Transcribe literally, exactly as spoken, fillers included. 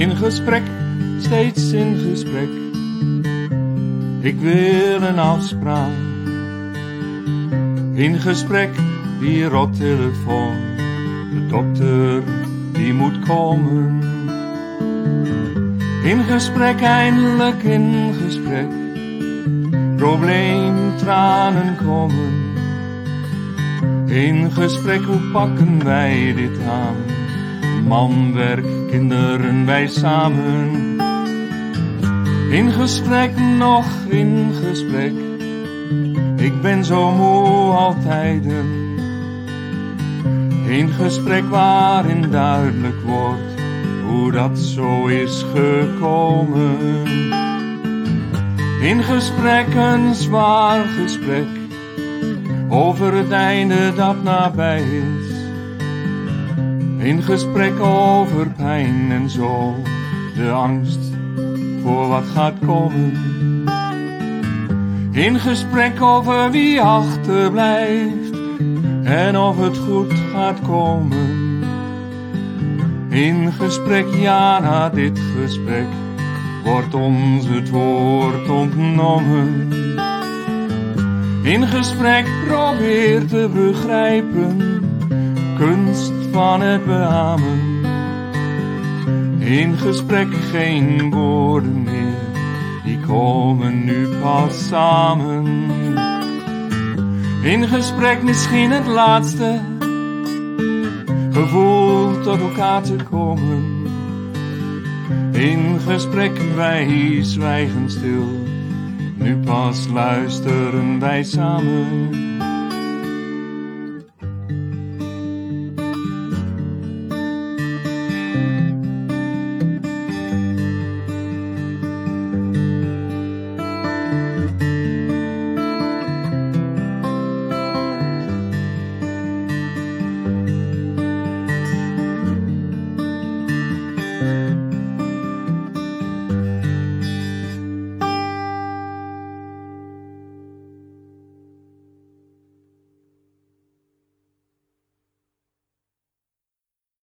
In gesprek, steeds in gesprek. Ik wil een afspraak. In gesprek, die rottelefoon. De dokter, die moet komen. In gesprek, eindelijk in gesprek. Probleem, tranen komen. In gesprek, hoe pakken wij dit aan? Man, werk, kinderen, wij samen. In gesprek, nog in gesprek. Ik ben zo moe altijd. In gesprek waarin duidelijk wordt hoe dat zo is gekomen. In gesprek, een zwaar gesprek over het einde dat nabij is. In gesprek over pijn en zo, de angst voor wat gaat komen. In gesprek over wie achterblijft en of het goed gaat komen. In gesprek, ja, na dit gesprek wordt ons het woord ontnomen. In gesprek probeer te begrijpen, kunst van het beamen. In gesprek geen woorden meer, die komen nu pas samen. In gesprek misschien het laatste gevoel tot elkaar te komen. In gesprek wij zwijgen stil, nu pas luisteren wij samen.